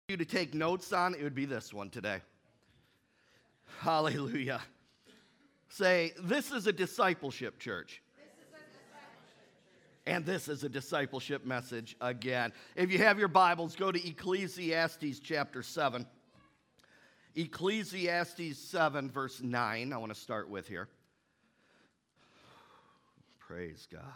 You to take notes on, it would be this one today. Hallelujah. Say, this is a discipleship church. And this is a discipleship message again. If you have your Bibles, go to Ecclesiastes chapter 7. Ecclesiastes 7, verse 9, I want to start with here. Praise God.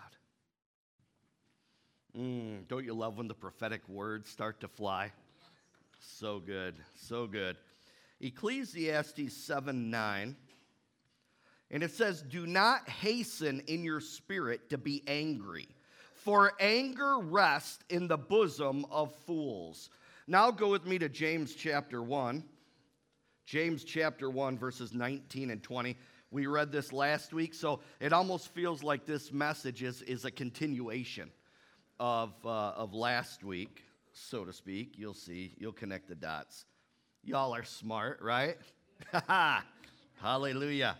Don't you love when the prophetic words start to fly? So good, so good. Ecclesiastes 7, 9. And it says, do not hasten in your spirit to be angry, for anger rests in the bosom of fools. Now go with me to James chapter 1. James chapter 1, verses 19 and 20. We read this last week, so it almost feels like this message is a continuation of last week, so to speak. You'll see. You'll connect the dots. Y'all are smart, right? Hallelujah.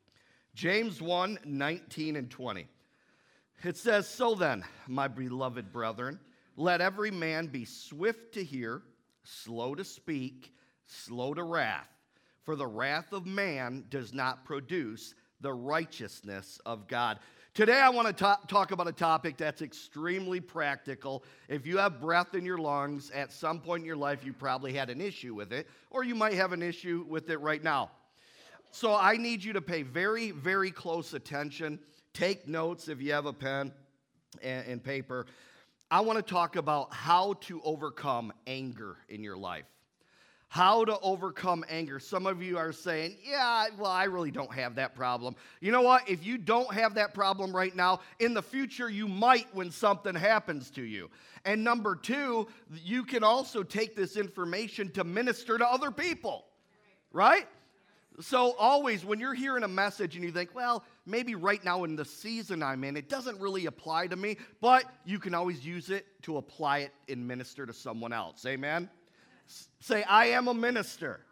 James 1, 19 and 20. It says, so then, my beloved brethren, let every man be swift to hear, slow to speak, slow to wrath. For the wrath of man does not produce the righteousness of God. Today I want to talk about a topic that's extremely practical. If you have breath in your lungs, at some point in your life you probably had an issue with it, or you might have an issue with it right now. So I need you to pay very, very close attention. Take notes if you have a pen and paper. I want to talk about how to overcome anger in your life. How to overcome anger. Some of you are saying, yeah, well, I really don't have that problem. You know what? If you don't have that problem right now, in the future you might when something happens to you. And number two, you can also take this information to minister to other people, right? So always when you're hearing a message and you think, well, maybe right now in the season I'm in, it doesn't really apply to me, but you can always use it to apply it and minister to someone else. Amen? Say, I am a minister.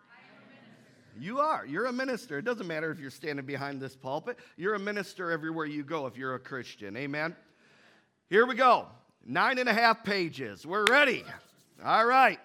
You are. You're a minister. It doesn't matter if you're standing behind this pulpit. You're a minister everywhere you go if you're a Christian. Amen? Here we go. 9.5 pages. We're ready. All right.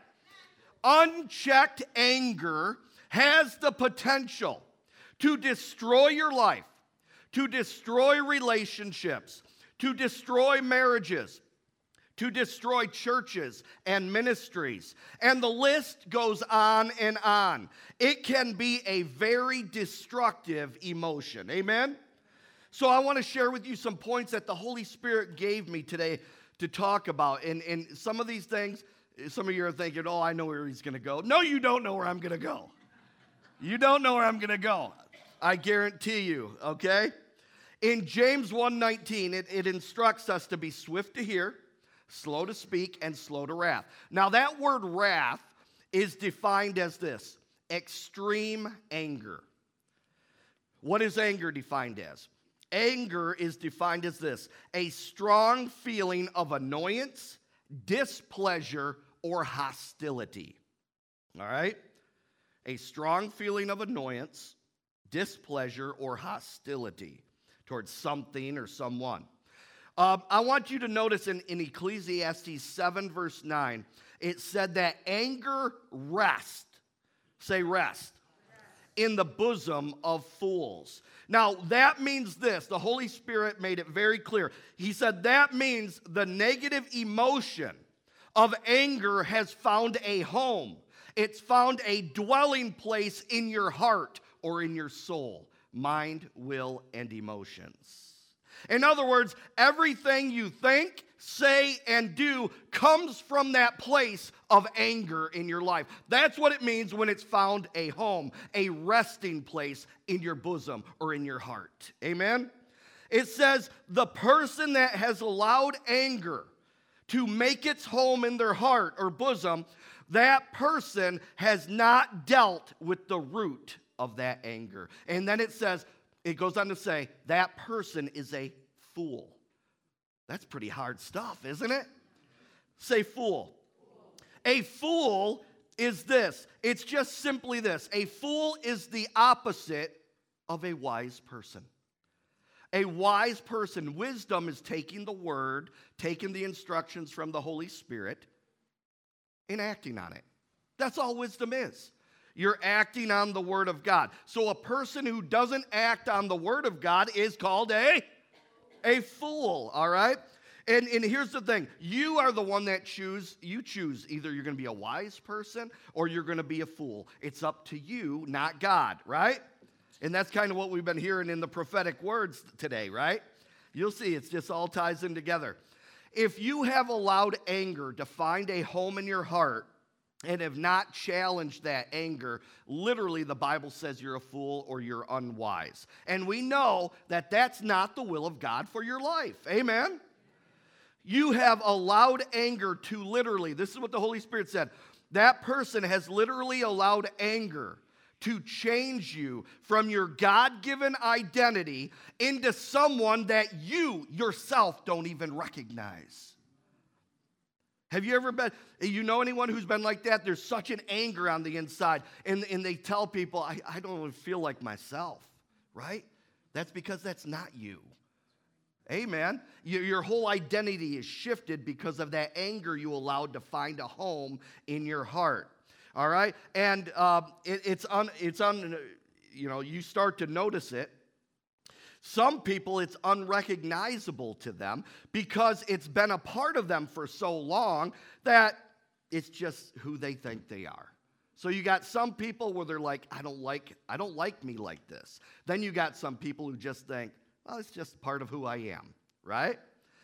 Unchecked anger has the potential to destroy your life, to destroy relationships, to destroy marriages, to destroy churches and ministries. And the list goes on and on. It can be a very destructive emotion. Amen? So I want to share with you some points that the Holy Spirit gave me today to talk about. And some of these things, some of you are thinking, oh, I know where he's going to go. No, you don't know where I'm going to go. You don't know where I'm going to go. I guarantee you, okay? In James 1:19, it instructs us to be swift to hear, slow to speak, and slow to wrath. Now, that word wrath is defined as this: extreme anger. What is anger defined as? Anger is defined as this: a strong feeling of annoyance, displeasure, or hostility. All right? A strong feeling of annoyance, displeasure, or hostility towards something or someone. I want you to notice in Ecclesiastes 7, verse 9, it said that anger rests, say rest, in the bosom of fools. Now, that means this. The Holy Spirit made it very clear. He said that means the negative emotion of anger has found a home. It's found a dwelling place in your heart or in your soul, mind, will, and emotions. In other words, everything you think, say, and do comes from that place of anger in your life. That's what it means when it's found a home, a resting place in your bosom or in your heart. Amen? It says the person that has allowed anger to make its home in their heart or bosom, that person has not dealt with the root of that anger. And then it goes on to say, that person is a fool. That's pretty hard stuff, isn't it? Say fool. A fool is this. It's just simply this. A fool is the opposite of a wise person. A wise person, wisdom is taking the word, taking the instructions from the Holy Spirit, and acting on it. That's all wisdom is. You're acting on the Word of God. So a person who doesn't act on the Word of God is called a fool, all right? And here's the thing. You are the one that you choose. Either you're going to be a wise person or you're going to be a fool. It's up to you, not God, right? And that's kind of what we've been hearing in the prophetic words today, right? You'll see it's just all ties in together. If you have allowed anger to find a home in your heart and have not challenged that anger, literally the Bible says you're a fool or you're unwise. And we know that that's not the will of God for your life. Amen? You have allowed anger to literally, this is what the Holy Spirit said, that person has literally allowed anger to change you from your God-given identity into someone that you yourself don't even recognize. Have you ever been, you know anyone who's been like that? There's such an anger on the inside, and they tell people, I don't even feel like myself, right? That's because that's not you. Amen. Your whole identity is shifted because of that anger you allowed to find a home in your heart. All right? And you start to notice it. Some people, it's unrecognizable to them because it's been a part of them for so long that it's just who they think they are. So you got some people where they're like, I don't like me like this. Then you got some people who just think, well, it's just part of who I am, right?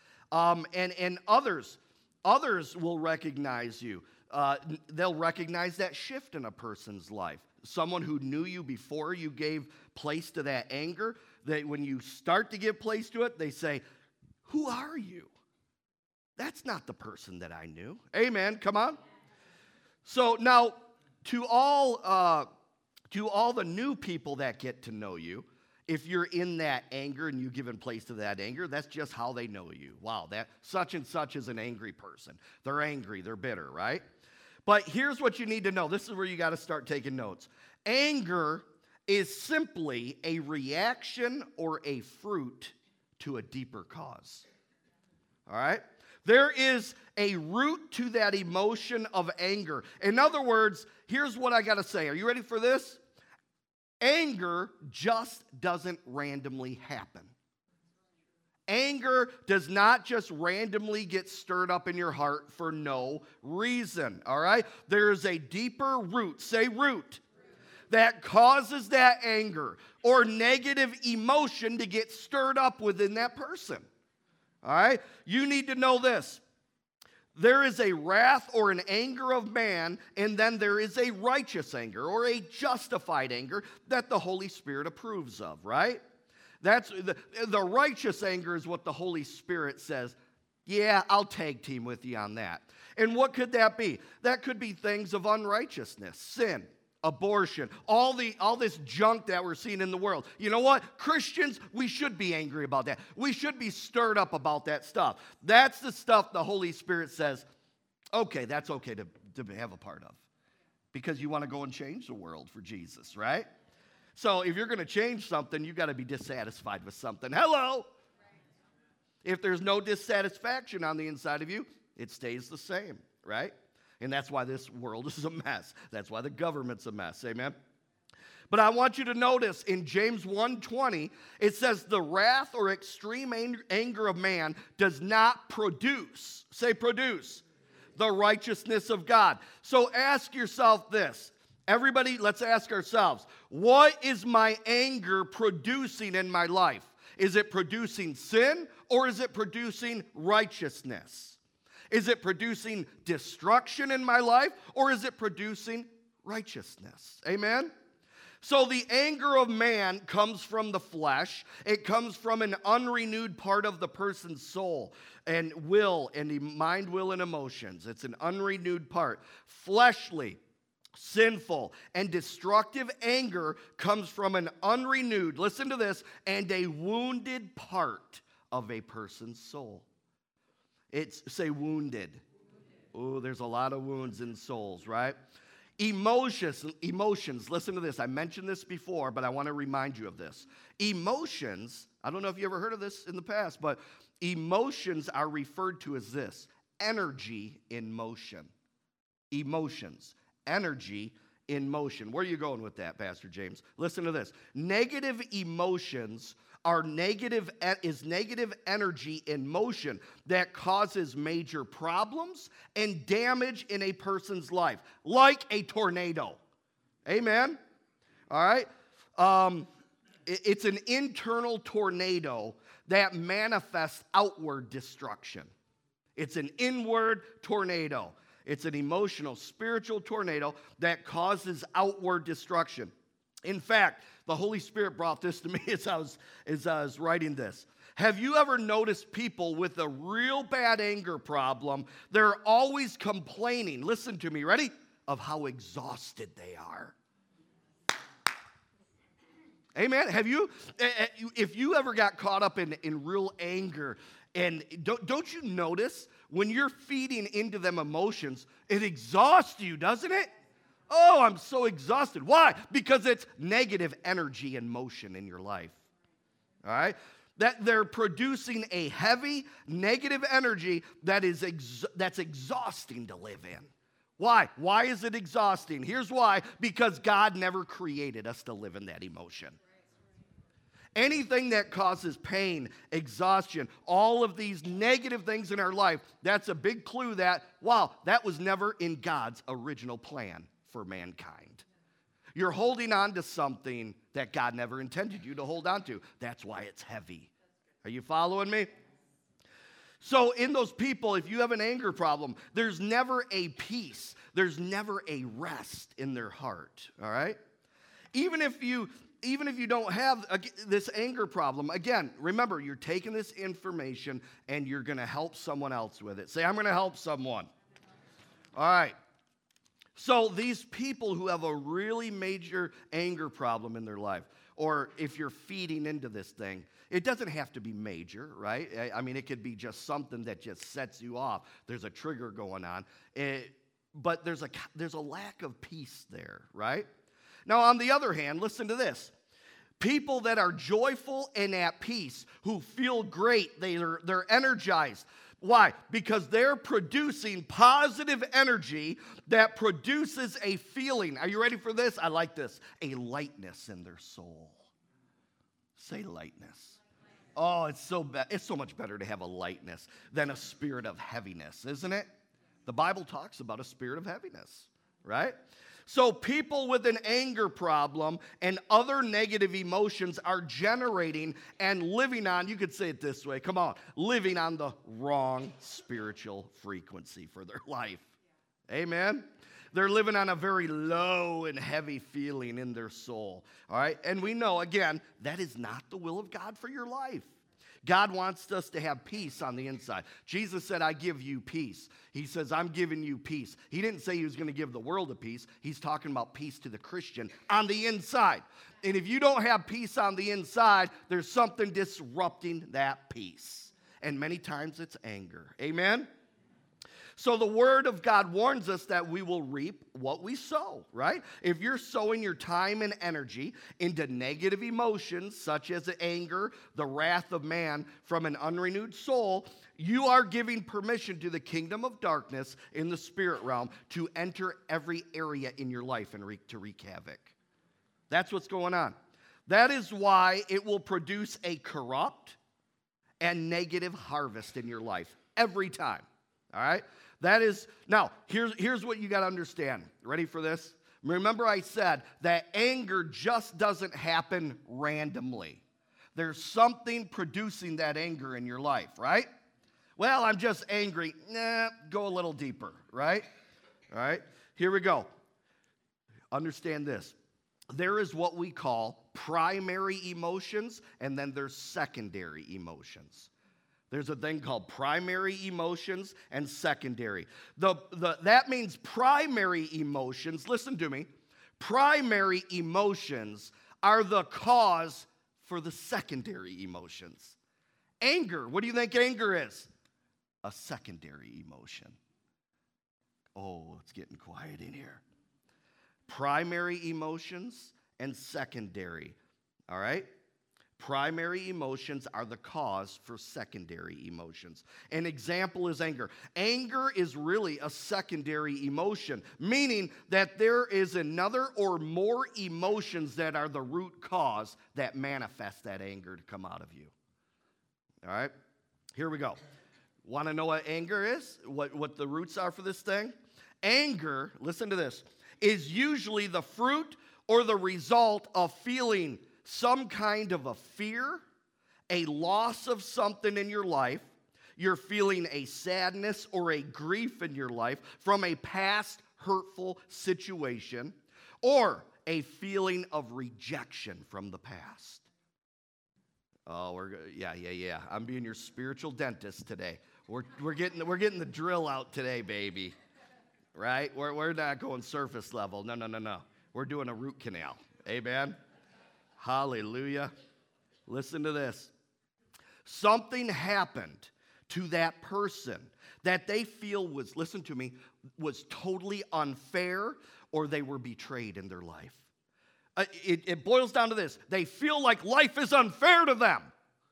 And others will recognize you. They'll recognize that shift in a person's life. Someone who knew you before you gave place to that anger, that when you start to give place to it, they say, who are you? That's not the person that I knew. Amen. Come on. So now, to all the new people that get to know you, if you're in that anger and you've given place to that anger, that's just how they know you. Wow, that such and such is an angry person. They're angry, they're bitter, right? But here's what you need to know. This is where you got to start taking notes. Anger is simply a reaction or a fruit to a deeper cause. All right? There is a root to that emotion of anger. In other words, here's what I got to say. Are you ready for this? Anger just doesn't randomly happen. Anger does not just randomly get stirred up in your heart for no reason, all right? There is a deeper root, say root, that causes that anger or negative emotion to get stirred up within that person, all right? You need to know this. There is a wrath or an anger of man, and then there is a righteous anger or a justified anger that the Holy Spirit approves of, right? That's the righteous anger is what the Holy Spirit says, yeah, I'll tag team with you on that. And what could that be? That could be things of unrighteousness, sin, abortion, all this junk that we're seeing in the world. You know what? Christians, we should be angry about that. We should be stirred up about that stuff. That's the stuff the Holy Spirit says, okay, that's okay to have a part of. Because you want to go and change the world for Jesus, right? So if you're going to change something, you've got to be dissatisfied with something. Hello? If there's no dissatisfaction on the inside of you, it stays the same, right? And that's why this world is a mess. That's why the government's a mess. Amen? But I want you to notice in James 1:20, it says, the wrath or extreme anger of man does not produce, say produce, the righteousness of God. So ask yourself this. Everybody, let's ask ourselves, what is my anger producing in my life? Is it producing sin or is it producing righteousness? Is it producing destruction in my life or is it producing righteousness? Amen? So the anger of man comes from the flesh. It comes from an unrenewed part of the person's soul and will and the mind, will, and emotions. It's an unrenewed part. Fleshly, sinful, and destructive anger comes from an unrenewed, listen to this, and a wounded part of a person's soul. It's, say, wounded. Oh, there's a lot of wounds in souls, right? Emotions, listen to this. I mentioned this before, but I want to remind you of this. Emotions, I don't know if you ever heard of this in the past, but emotions are referred to as this, energy in motion. Emotions, energy in motion. Where are you going with that, Pastor James? Listen to this. Negative emotions is negative energy in motion that causes major problems and damage in a person's life, like a tornado. Amen? All right? It's an internal tornado that manifests outward destruction. It's an inward tornado. It's an emotional, spiritual tornado that causes outward destruction. In fact, the Holy Spirit brought this to me as I was writing this. Have you ever noticed people with a real bad anger problem? They're always complaining, listen to me, ready? Of how exhausted they are. Amen. If you ever got caught up in real anger, and don't you notice when you're feeding into them emotions, it exhausts you, doesn't it? Oh, I'm so exhausted. Why? Because it's negative energy and motion in your life. All right? That they're producing a heavy negative energy that's exhausting to live in. Why? Why is it exhausting? Here's why. Because God never created us to live in that emotion. Anything that causes pain, exhaustion, all of these negative things in our life, that's a big clue that, wow, that was never in God's original plan for mankind. You're holding on to something that God never intended you to hold on to. That's why it's heavy. Are you following me? So in those people, if you have an anger problem, there's never a peace. There's never a rest in their heart, all right? Even if you don't have this anger problem, again, remember, you're taking this information and you're going to help someone else with it. Say, I'm going to help someone. All right. So these people who have a really major anger problem in their life, or if you're feeding into this thing, it doesn't have to be major, right? I mean, it could be just something that just sets you off. There's a trigger going on. But there's a lack of peace there, right? Now, on the other hand, listen to this. People that are joyful and at peace, who feel great, they're energized. Why? Because they're producing positive energy that produces a feeling. Are you ready for this? I like this. A lightness in their soul. Say lightness. Oh, it's so much better to have a lightness than a spirit of heaviness, isn't it? The Bible talks about a spirit of heaviness, right? So people with an anger problem and other negative emotions are generating and living on, you could say it this way, come on, living on the wrong spiritual frequency for their life. Amen? They're living on a very low and heavy feeling in their soul. All right? And we know, again, that is not the will of God for your life. God wants us to have peace on the inside. Jesus said, I give you peace. He says, I'm giving you peace. He didn't say he was going to give the world a peace. He's talking about peace to the Christian on the inside. And if you don't have peace on the inside, there's something disrupting that peace. And many times it's anger. Amen? So the Word of God warns us that we will reap what we sow, right? If you're sowing your time and energy into negative emotions, such as anger, the wrath of man from an unrenewed soul, you are giving permission to the kingdom of darkness in the spirit realm to enter every area in your life and to wreak havoc. That's what's going on. That is why it will produce a corrupt and negative harvest in your life every time, all right? That is, now, here's what you got to understand. Ready for this? Remember I said that anger just doesn't happen randomly. There's something producing that anger in your life, right? Well, I'm just angry. Nah, go a little deeper, right? All right, here we go. Understand this. There is what we call primary emotions, and then there's secondary emotions. There's a thing called primary emotions and secondary. That means primary emotions, listen to me, primary emotions are the cause for the secondary emotions. Anger, what do you think anger is? A secondary emotion. Oh, it's getting quiet in here. Primary emotions and secondary, all right? Primary emotions are the cause for secondary emotions. An example is anger. Anger is really a secondary emotion, meaning that there is another or more emotions that are the root cause that manifest that anger to come out of you. All right? Here we go. Want to know what anger is? What the roots are for this thing? Anger, listen to this, is usually the fruit or the result of feeling some kind of a fear, a loss of something in your life. You're feeling a sadness or a grief in your life from a past hurtful situation, or a feeling of rejection from the past. Oh, yeah. I'm being your spiritual dentist today. We're getting the drill out today, baby. Right? We're not going surface level. No. We're doing a root canal. Amen. Hallelujah. Listen to this. Something happened to that person that they feel was, listen to me, was totally unfair, or they were betrayed in their life. It boils down to this. They feel like life is unfair to them.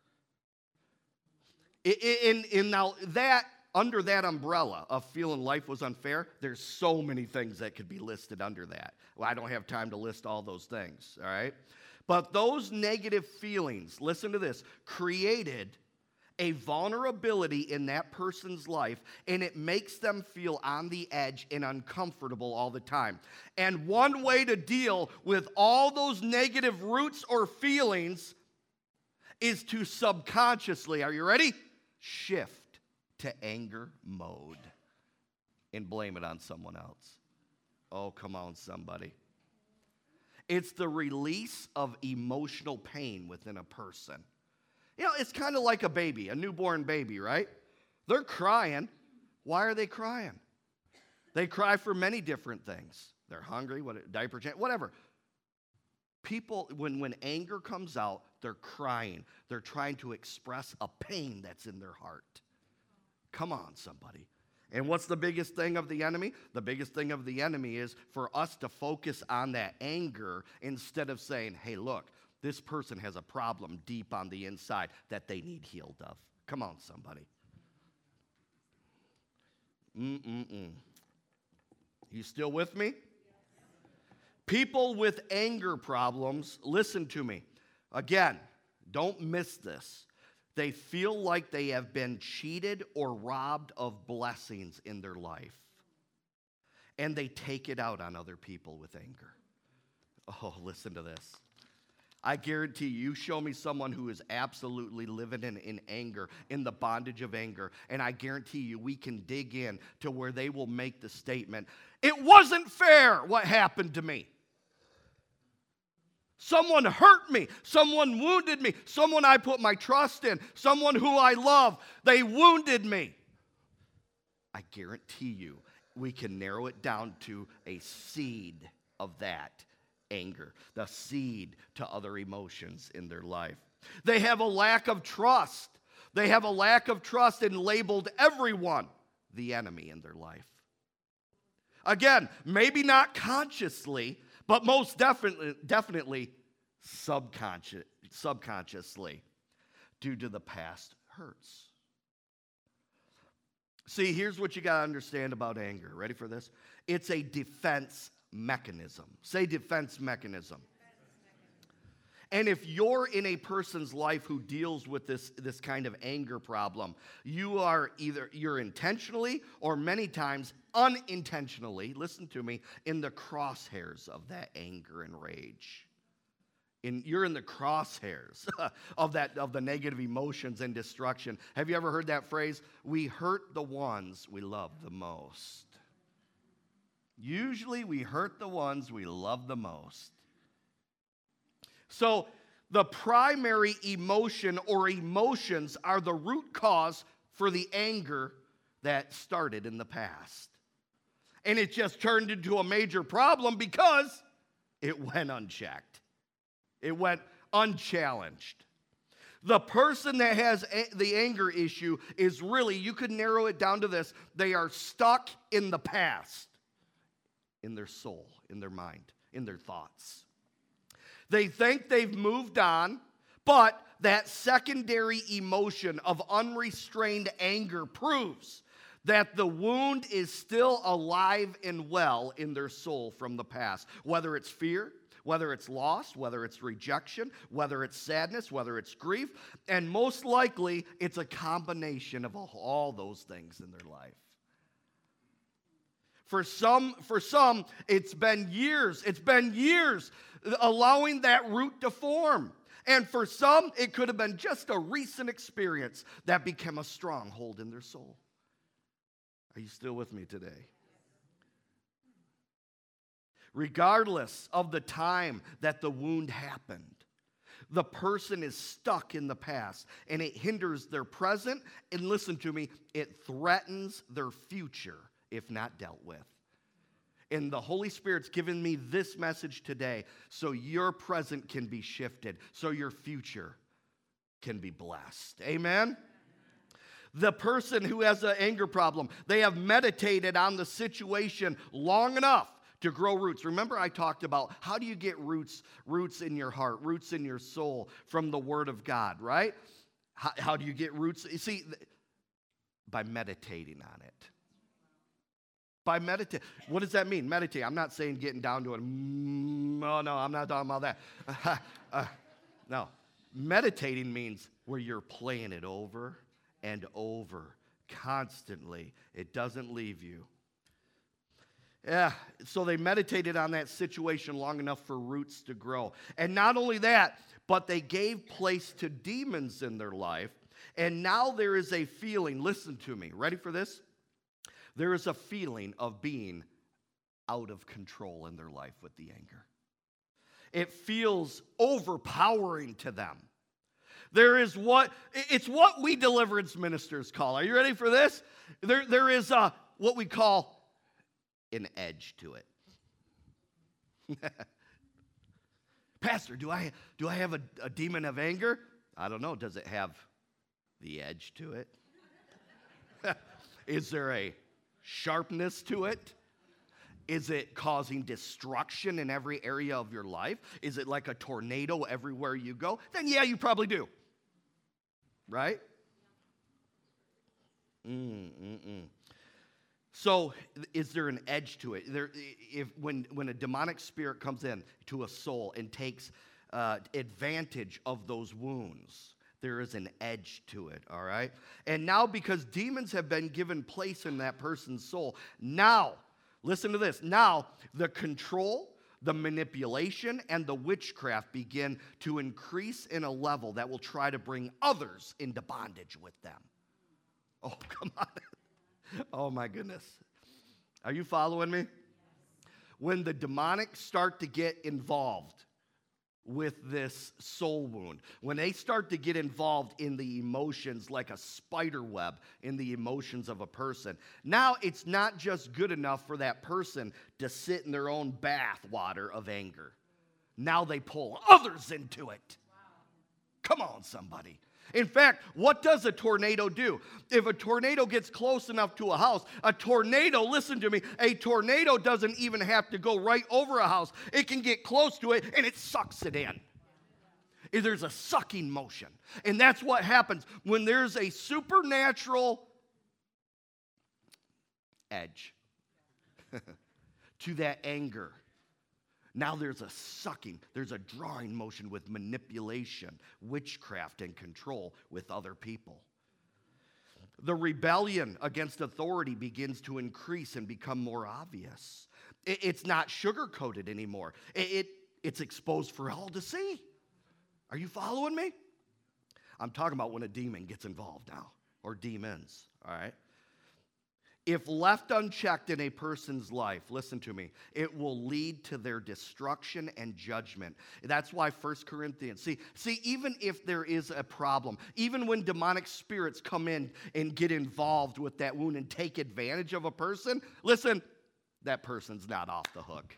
Now that, under that umbrella of feeling life was unfair, there's so many things that could be listed under that. Well, I don't have time to list all those things, all right? But those negative feelings, listen to this, created a vulnerability in that person's life, and it makes them feel on the edge and uncomfortable all the time. And one way to deal with all those negative roots or feelings is to subconsciously, are you ready? Shift to anger mode and blame it on someone else. Oh, come on, somebody. It's the release of emotional pain within a person. You know, it's kind of like a baby, a newborn baby, right? They're crying. Why are they crying? They cry for many different things. They're hungry, diaper change, whatever. People, when anger comes out, they're crying. They're trying to express a pain that's in their heart. Come on, somebody. And what's the biggest thing of the enemy? The biggest thing of the enemy is for us to focus on that anger instead of saying, hey, look, this person has a problem deep on the inside that they need healed of. Come on, somebody. You still with me? People with anger problems, listen to me. Again, don't miss this. They feel like they have been cheated or robbed of blessings in their life. And they take it out on other people with anger. Oh, listen to this. I guarantee you show me someone who is absolutely living in anger, in the bondage of anger, and I guarantee you we can dig in to where they will make the statement, it wasn't fair what happened to me. Someone hurt me. Someone wounded me. Someone I put my trust in. Someone who I love. They wounded me. I guarantee you we can narrow it down to a seed of that anger, the seed to other emotions in their life. They have a lack of trust. They have a lack of trust and labeled everyone the enemy in their life. Again, maybe not consciously, but most definitely subconsciously due to the past hurts. See, here's what you got to understand about anger. Ready for this? It's a defense mechanism. Say defense mechanism. And if you're in a person's life who deals with this kind of anger problem, you're intentionally or many times unintentionally, listen to me, in the crosshairs of that anger and rage. You're in the crosshairs of the negative emotions and destruction. Have you ever heard that phrase? We hurt the ones we love the most. Usually we hurt the ones we love the most. So the primary emotion or emotions are the root cause for the anger that started in the past. And it just turned into a major problem because it went unchecked. It went unchallenged. The person that has the anger issue is really, you could narrow it down to this, they are stuck in the past, in their soul, in their mind, in their thoughts. They think they've moved on, But that secondary emotion of unrestrained anger proves that the wound is still alive and well in their soul from the past. Whether it's fear, whether it's loss, whether it's rejection, whether it's sadness, whether it's grief, and most likely it's a combination of all those things in their life. For some, it's been years. It's been years allowing that root to form. And for some, it could have been just a recent experience that became a stronghold in their soul. Are you still with me today? Regardless of the time that the wound happened, the person is stuck in the past, and it hinders their present, and listen to me, it threatens their future if not dealt with. And the Holy Spirit's given me this message today so your present can be shifted, so your future can be blessed. Amen? The person who has an anger problem, they have meditated on the situation long enough to grow roots. Remember I talked about how do you get roots in your heart, roots in your soul from the Word of God, right? How do you get roots? You see, by meditating on it. By meditate. What does that mean? Meditate. I'm not saying getting down to it. No, I'm not talking about that. No. Meditating means where you're playing it over and over constantly. It doesn't leave you. Yeah, so they meditated on that situation long enough for roots to grow. And not only that, but they gave place to demons in their life. And now there is a feeling, listen to me, ready for this? There is a feeling of being out of control in their life with the anger. It feels overpowering to them. It's what we deliverance ministers call. Are you ready for this? There is what we call an edge to it. Pastor, do I have a demon of anger? I don't know. Does it have the edge to it? Is there a sharpness to it? Is it causing destruction in every area of your life? Is it like a tornado everywhere you go? Then yeah, you probably do. Right? So is there an edge to it? When a demonic spirit comes in to a soul and takes advantage of those wounds, there is an edge to it, all right? And now because demons have been given place in that person's soul, now, listen to this, now the control, the manipulation, and the witchcraft begin to increase in a level that will try to bring others into bondage with them. Oh, come on. Oh, my goodness. Are you following me? When the demonic start to get involved with this soul wound, when they start to get involved in the emotions like a spider web in the emotions of a person, now it's not just good enough for that person to sit in their own bath water of anger. Now they pull others into it. Come on, somebody. In fact, what does a tornado do? If a tornado gets close enough to a house, a tornado, listen to me, a tornado doesn't even have to go right over a house. It can get close to it and it sucks it in. There's a sucking motion. And that's what happens when there's a supernatural edge to that anger. Now there's a sucking, there's a drawing motion with manipulation, witchcraft, and control with other people. The rebellion against authority begins to increase and become more obvious. It's not sugar-coated anymore. It's exposed for all to see. Are you following me? I'm talking about when a demon gets involved now, or demons, all right? If left unchecked in a person's life, listen to me, it will lead to their destruction and judgment. That's why 1 Corinthians, see, even if there is a problem, even when demonic spirits come in and get involved with that wound and take advantage of a person, listen, that person's not off the hook.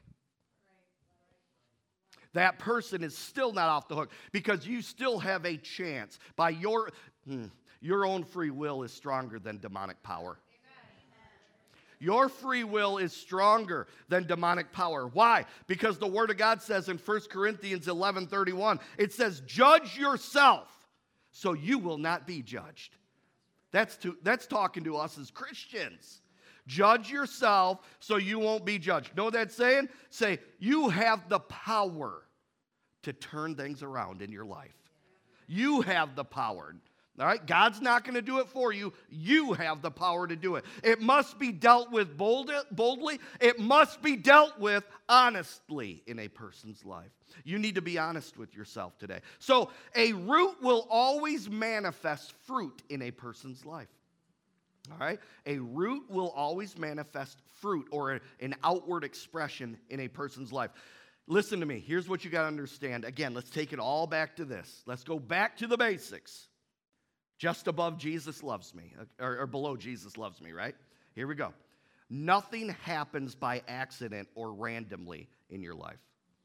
That person is still not off the hook because you still have a chance. By your own free will is stronger than demonic power. Your free will is stronger than demonic power. Why? Because the Word of God says in 1 Corinthians 11:31, it says, judge yourself so you will not be judged. That's talking to us as Christians. Judge yourself so you won't be judged. Know what that's saying? Say, you have the power to turn things around in your life. You have the power. All right? God's not going to do it for you. You have the power to do it. It must be dealt with boldly. It must be dealt with honestly in a person's life. You need to be honest with yourself today. So a root will always manifest fruit in a person's life. All right? A root will always manifest fruit or an outward expression in a person's life. Listen to me. Here's what you got to understand. Again, let's take it all back to this. Let's go back to the basics. Just above Jesus loves me, or below Jesus loves me, right? Here we go. Nothing happens by accident or randomly in your life.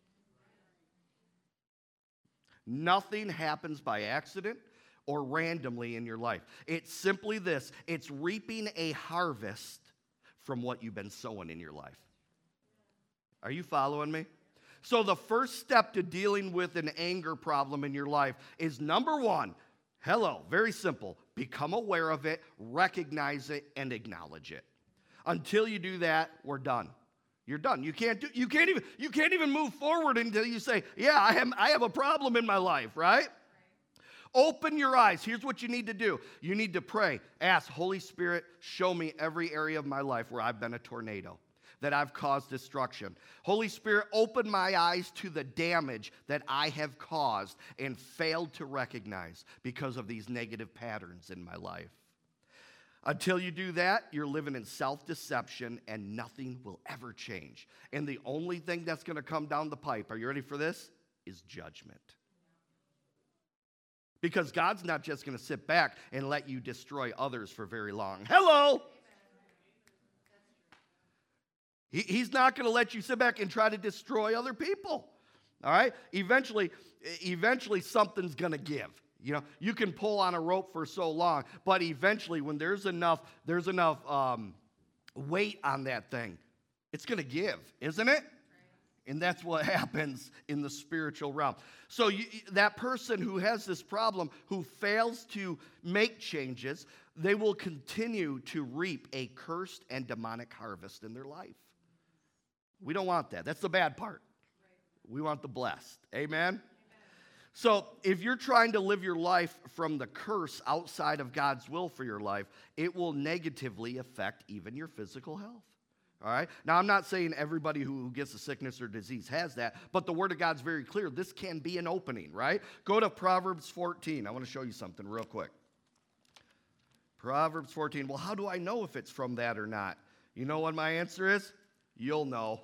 Nothing happens by accident or randomly in your life. It's simply this. It's reaping a harvest from what you've been sowing in your life. Are you following me? So the first step to dealing with an anger problem in your life is number one, very simple. Become aware of it, recognize it, and acknowledge it. Until you do that, we're done. You're done. You can't even move forward until you say, yeah, I have a problem in my life, right? Open your eyes. Here's what you need to do. You need to pray. Ask, Holy Spirit, show me every area of my life where I've been a tornado, that I've caused destruction. Holy Spirit, open my eyes to the damage that I have caused and failed to recognize because of these negative patterns in my life. Until you do that, you're living in self-deception and nothing will ever change. And the only thing that's going to come down the pipe, are you ready for this? Is judgment. Because God's not just going to sit back and let you destroy others for very long. Hello! He's not going to let you sit back and try to destroy other people. All right? Eventually something's going to give. You know, you can pull on a rope for so long, but eventually when there's enough weight on that thing, it's going to give, isn't it? And that's what happens in the spiritual realm. So that person who has this problem, who fails to make changes, they will continue to reap a cursed and demonic harvest in their life. We don't want that. That's the bad part. We want the blessed. Amen? So if you're trying to live your life from the curse outside of God's will for your life, it will negatively affect even your physical health. All right? Now, I'm not saying everybody who gets a sickness or disease has that, but the Word of God's very clear. This can be an opening, right? Go to Proverbs 14. I want to show you something real quick. Proverbs 14. Well, how do I know if it's from that or not? You know what my answer is? You'll know.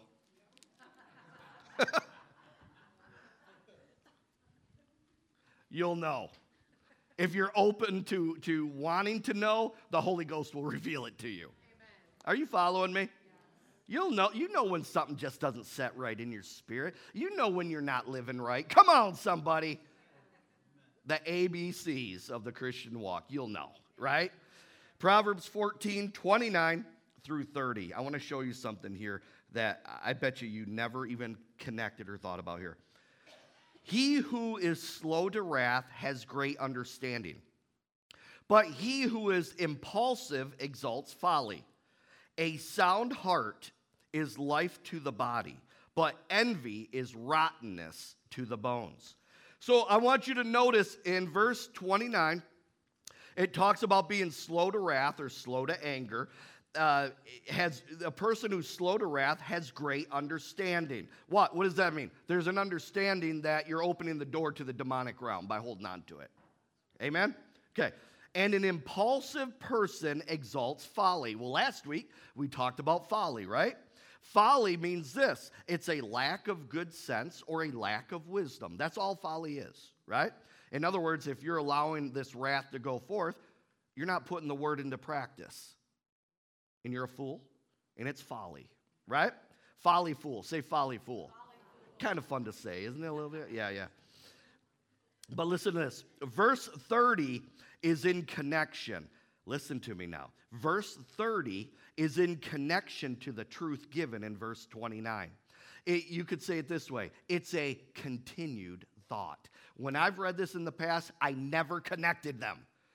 You'll know. If you're open to wanting to know, the Holy Ghost will reveal it to you. Amen. Are you following me? Yes. You'll know. You know when something just doesn't set right in your spirit. You know when you're not living right. Come on, somebody. The ABCs of the Christian walk. You'll know, right? Proverbs 14, 29 through 30. I want to show you something here that I bet you never even connected or thought about here. He who is slow to wrath has great understanding, but he who is impulsive exalts folly. A sound heart is life to the body, but envy is rottenness to the bones. So I want you to notice in verse 29, it talks about being slow to wrath or slow to anger. Has a person who's slow to wrath has great understanding. What does that mean? There's an understanding that you're opening the door to the demonic realm by holding on to it. Amen? Okay. And an impulsive person exalts folly. Well, last week we talked about folly, right? Folly means this. It's a lack of good sense or a lack of wisdom. That's all folly is, right? In other words, if you're allowing this wrath to go forth, you're not putting the word into practice. And you're a fool, and it's folly, right? Folly fool. Say folly fool. Kind of fun to say, isn't it a little bit? Yeah. But listen to this. Verse 30 is in connection. listen to me now. Verse 30 is in connection to the truth given in verse 29. You could say it this way. It's a continued thought. When I've read this in the past, I never connected them.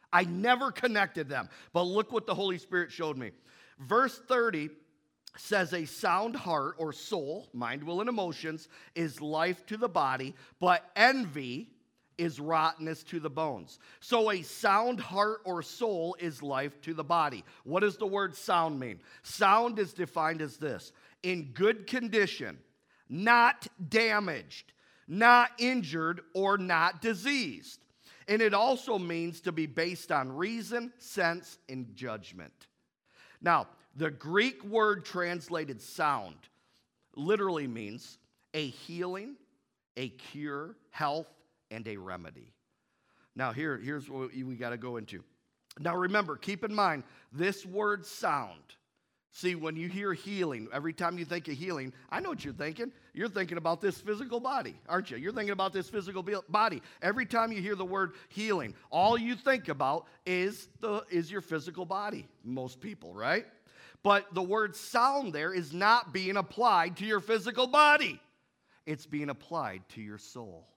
But look what the Holy Spirit showed me. Verse 30 says a sound heart or soul, mind, will, and emotions, is life to the body, but envy is rottenness to the bones. So a sound heart or soul is life to the body. What does the word sound mean? Sound is defined as this: in good condition, not damaged, not injured, or not diseased. And it also means to be based on reason, sense, and judgment. Now, the Greek word translated sound literally means a healing, a cure, health, and a remedy. Now, here's what we got to go into. Now, remember, keep in mind, this word sound. See, when you hear healing, every time you think of healing, I know what you're thinking. You're thinking about this physical body, aren't you? You're thinking about this physical body. Every time you hear the word healing, all you think about is your physical body, most people, right? But the word sound there is not being applied to your physical body. It's being applied to your soul.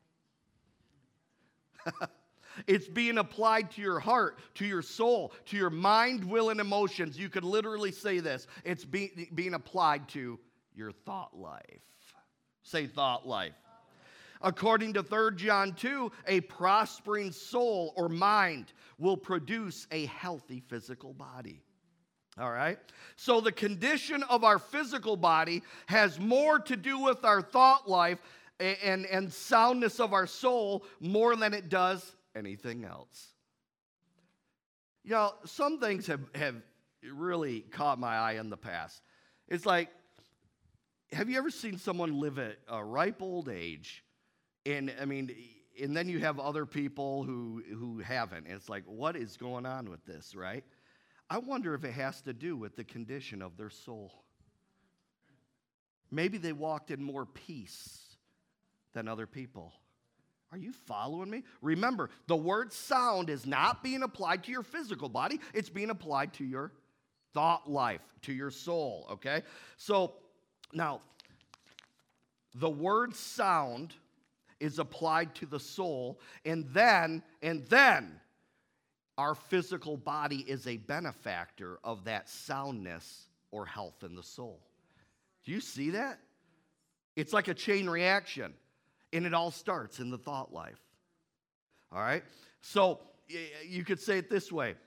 It's being applied to your heart, to your soul, to your mind, will, and emotions. You could literally say this. It's being applied to your thought life. Say thought life. According to 3 John 2, a prospering soul or mind will produce a healthy physical body. All right? So the condition of our physical body has more to do with our thought life and soundness of our soul more than it does anything else. You know, some things have really caught my eye in the past. It's like, have you ever seen someone live at a ripe old age? And then you have other people who haven't. And it's like, what is going on with this, right? I wonder if it has to do with the condition of their soul. Maybe they walked in more peace than other people. Are you following me? Remember, the word sound is not being applied to your physical body. It's being applied to your thought life, to your soul, okay? So, now, the word sound is applied to the soul, and then, our physical body is a benefactor of that soundness or health in the soul. Do you see that? It's like a chain reaction. And it all starts in the thought life. All right? So you could say it this way.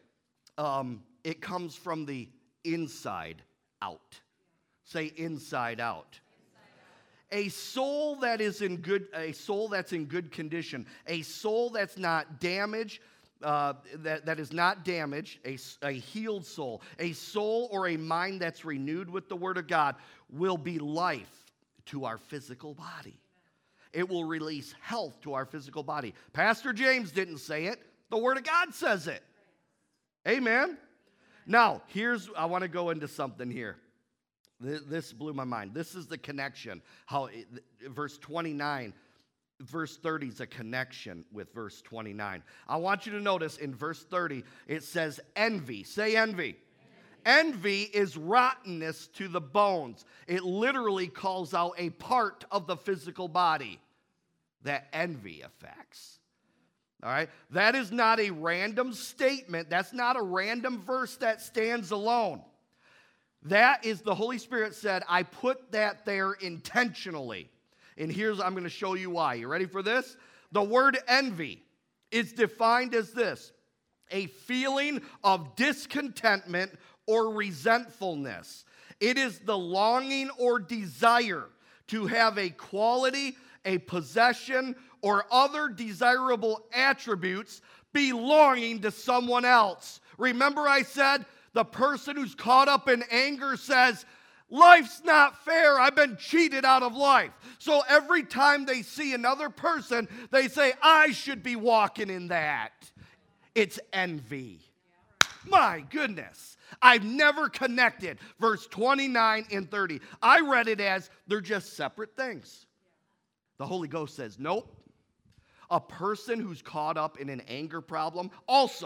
It comes from the inside out. Say inside out. A soul that's in good condition, a soul that's not damaged, that is not damaged, a healed soul, a soul or a mind that's renewed with the Word of God will be life to our physical body. It will release health to our physical body. Pastor James didn't say it. The Word of God says it. Amen? Now, I want to go into something here. This blew my mind. This is the connection. Verse 29, verse 30 is a connection with verse 29. I want you to notice in verse 30, it says envy. Say envy. Envy is rottenness to the bones. It literally calls out a part of the physical body that envy affects. All right? That is not a random statement. That's not a random verse that stands alone. That is, the Holy Spirit said, I put that there intentionally. And I'm going to show you why. You ready for this? The word envy is defined as this: a feeling of discontentment or resentfulness. It is the longing or desire to have a quality, a possession, or other desirable attributes belonging to someone else. Remember I said the person who's caught up in anger says, life's not fair. I've been cheated out of life. So every time they see another person, they say, I should be walking in that. It's envy. My goodness. I've never connected verse 29 and 30. I read it as they're just separate things. The Holy Ghost says, nope. A person who's caught up in an anger problem also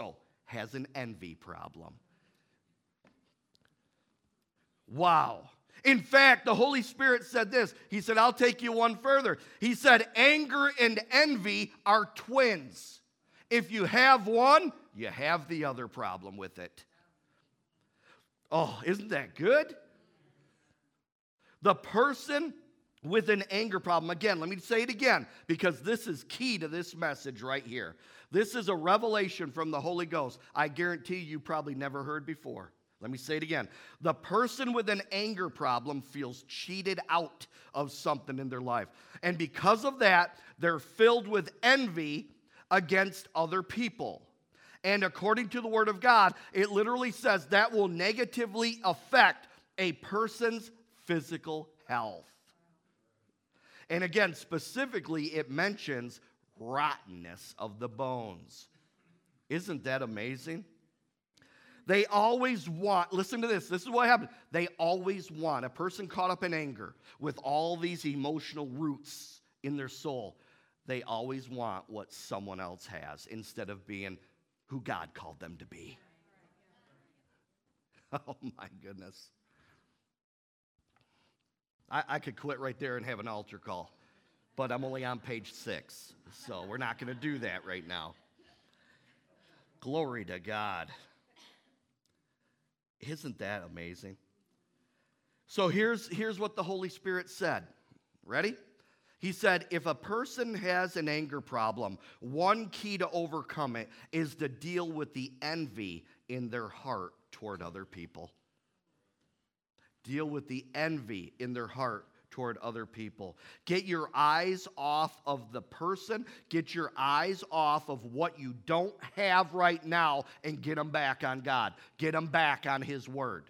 has an envy problem. Wow. In fact, the Holy Spirit said this. He said, I'll take you one further. He said, anger and envy are twins. If you have one, you have the other problem with it. Oh, isn't that good? The person with an anger problem, again, let me say it again, because this is key to this message right here. This is a revelation from the Holy Ghost. I guarantee you probably never heard before. Let me say it again. The person with an anger problem feels cheated out of something in their life. And because of that, they're filled with envy against other people. And according to the Word of God, it literally says that will negatively affect a person's physical health. And again, specifically, it mentions rottenness of the bones. Isn't that amazing? They always want, listen to this is what happens. They always want, a person caught up in anger with all these emotional roots in their soul, they always want what someone else has instead of being who God called them to be. Oh my goodness. I could quit right there and have an altar call, but I'm only on page 6, so we're not going to do that right now. Glory to God. Isn't that amazing? So here's what the Holy Spirit said. Ready? He said, if a person has an anger problem, one key to overcome it is to deal with the envy in their heart toward other people. Deal with the envy in their heart toward other people. Get your eyes off of the person. Get your eyes off of what you don't have right now and get them back on God. Get them back on His Word.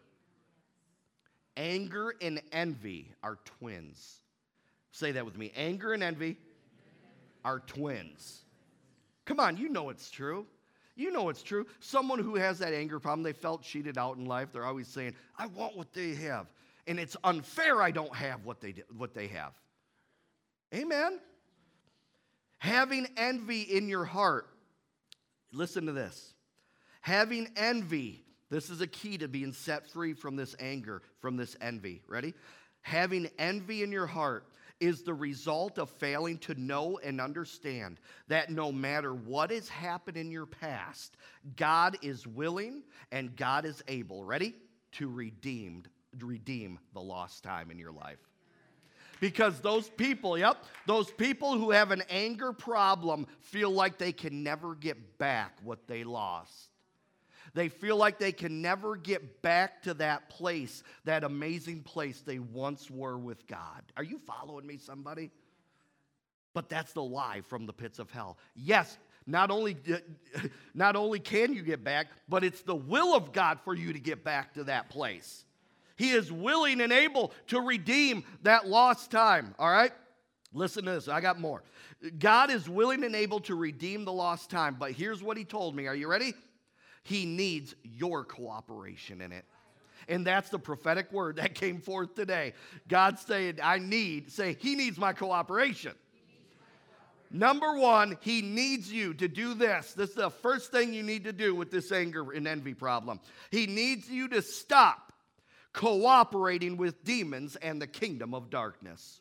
Anger and envy are twins. Say that with me. Anger and envy are twins. Come on, you know it's true. You know it's true. Someone who has that anger problem, they felt cheated out in life. They're always saying, I want what they have. And it's unfair I don't have what they have. Amen? Having envy in your heart. Listen to this. Having envy. This is a key to being set free from this anger, from this envy. Ready? Having envy in your heart is the result of failing to know and understand that no matter what has happened in your past, God is willing and God is able, ready, to redeem the lost time in your life. Because those people who have an anger problem feel like they can never get back what they lost. They feel like they can never get back to that place, that amazing place they once were with God. Are you following me, somebody? But that's the lie from the pits of hell. Yes, not only can you get back, but it's the will of God for you to get back to that place. He is willing and able to redeem that lost time, all right? Listen to this. I got more. God is willing and able to redeem the lost time, but here's what He told me. Are you ready? He needs your cooperation in it. And that's the prophetic word that came forth today. God saying, He needs my cooperation. Number one, He needs you to do this. This is the first thing you need to do with this anger and envy problem. He needs you to stop cooperating with demons and the kingdom of darkness.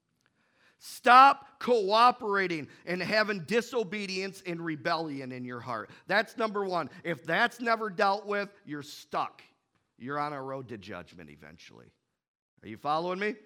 Stop cooperating and having disobedience and rebellion in your heart. That's number one. If that's never dealt with, you're stuck. You're on a road to judgment eventually. Are you following me?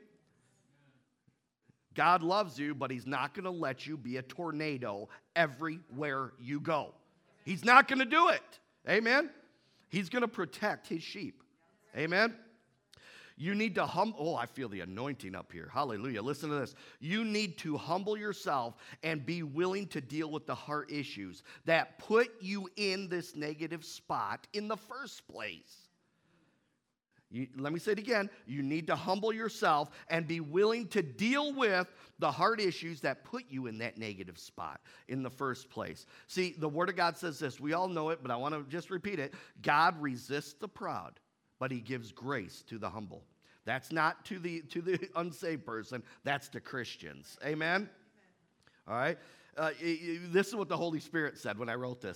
God loves you, but He's not going to let you be a tornado everywhere you go. He's not going to do it. Amen? He's going to protect His sheep. Amen? You need to I feel the anointing up here. Hallelujah. Listen to this. You need to humble yourself and be willing to deal with the heart issues that put you in this negative spot in the first place. Let me say it again. You need to humble yourself and be willing to deal with the heart issues that put you in that negative spot in the first place. See, the Word of God says this. We all know it, but I want to just repeat it. God resists the proud, but He gives grace to the humble. That's not to the unsaved person. That's to Christians. Amen? All right? This is what the Holy Spirit said when I wrote this.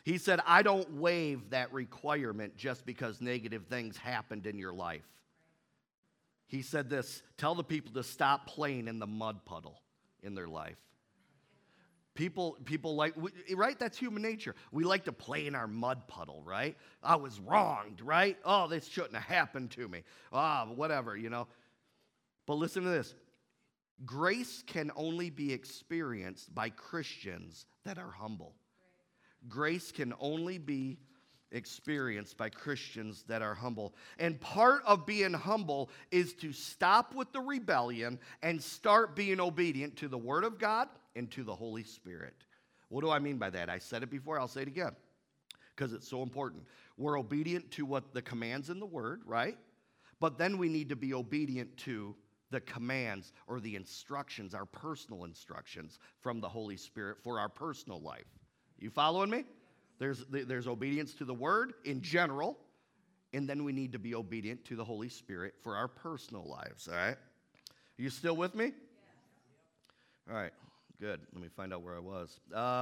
He said, I don't waive that requirement just because negative things happened in your life. He said this, tell the people to stop playing in the mud puddle in their life. People like, right? That's human nature. We like to play in our mud puddle, right? I was wronged, right? Oh, this shouldn't have happened to me. Whatever, you know. But listen to this. Grace can only be experienced by Christians that are humble. Grace can only be experienced by Christians that are humble. And part of being humble is to stop with the rebellion and start being obedient to the Word of God and to the Holy Spirit. What do I mean by that? I said it before, I'll say it again, because it's so important. We're obedient to what the commands in the Word, right? But then we need to be obedient to the commands or the instructions, our personal instructions from the Holy Spirit for our personal life. You following me? There's obedience to the Word in general, and then we need to be obedient to the Holy Spirit for our personal lives, all right? Are you still with me? Yes. All right, good. Let me find out where I was.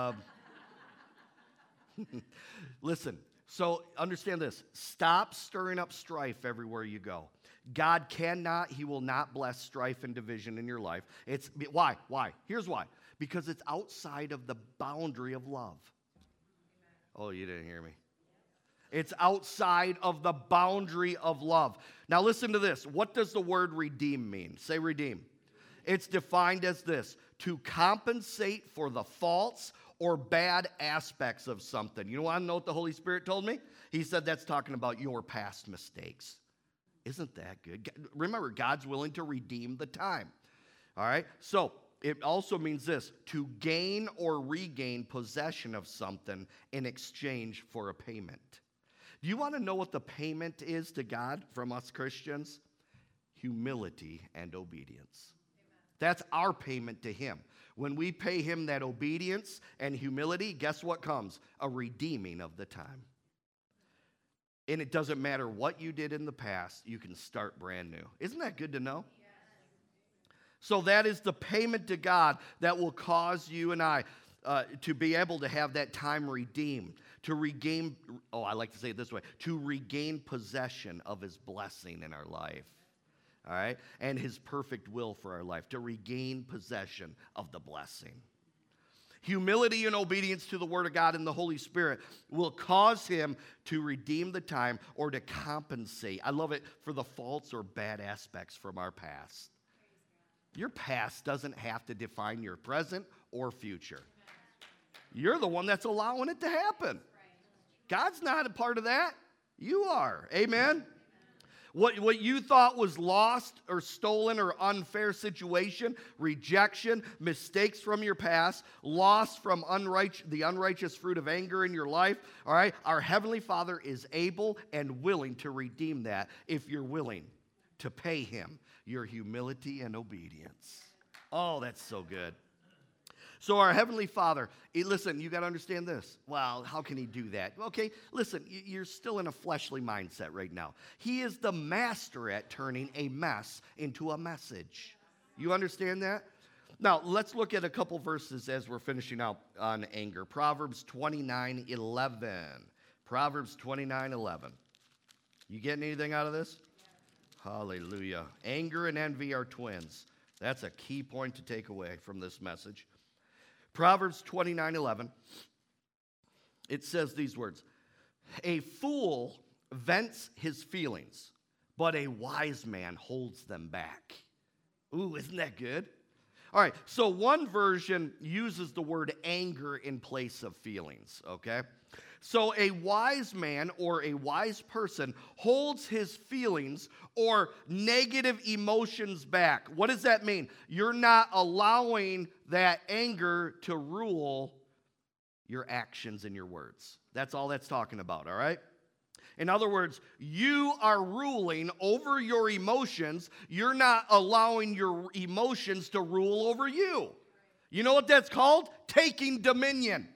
Listen, so understand this. Stop stirring up strife everywhere you go. God cannot, He will not bless strife and division in your life. Why? Here's why. Because it's outside of the boundary of love. Oh, you didn't hear me. It's outside of the boundary of love. Now listen to this. What does the word redeem mean? Say redeem. It's defined as this: to compensate for the faults or bad aspects of something. You want to know what the Holy Spirit told me? He said that's talking about your past mistakes. Isn't that good? Remember, God's willing to redeem the time. All right? So it also means this: to gain or regain possession of something in exchange for a payment. Do you want to know what the payment is to God from us Christians? Humility and obedience. Amen. That's our payment to Him. When we pay Him that obedience and humility, guess what comes? A redeeming of the time. And it doesn't matter what you did in the past, you can start brand new. Isn't that good to know? So that is the payment to God that will cause you and I to be able to have that time redeemed, to regain, I like to say it this way, to regain possession of His blessing in our life, all right, and His perfect will for our life, to regain possession of the blessing. Humility and obedience to the Word of God and the Holy Spirit will cause Him to redeem the time or to compensate. I love it, for the faults or bad aspects from our past. Your past doesn't have to define your present or future. You're the one that's allowing it to happen. God's not a part of that. You are. Amen? What you thought was lost or stolen or unfair situation, rejection, mistakes from your past, loss from the unrighteous fruit of anger in your life, all right? Our Heavenly Father is able and willing to redeem that if you're willing to pay Him your humility and obedience. Oh, that's so good. So our Heavenly Father, listen, you got to understand this. Well, how can He do that? Okay, listen, you're still in a fleshly mindset right now. He is the master at turning a mess into a message. You understand that? Now, let's look at a couple verses as we're finishing out on anger. Proverbs 29:11. Proverbs 29:11. You getting anything out of this? Hallelujah. Anger and envy are twins. That's a key point to take away from this message. Proverbs 29:11. It says these words: a fool vents his feelings, but a wise man holds them back. Ooh, isn't that good? All right, so one version uses the word anger in place of feelings, okay? So a wise man or a wise person holds his feelings or negative emotions back. What does that mean? You're not allowing that anger to rule your actions and your words. That's all that's talking about, all right? In other words, you are ruling over your emotions. You're not allowing your emotions to rule over you. You know what that's called? Taking dominion.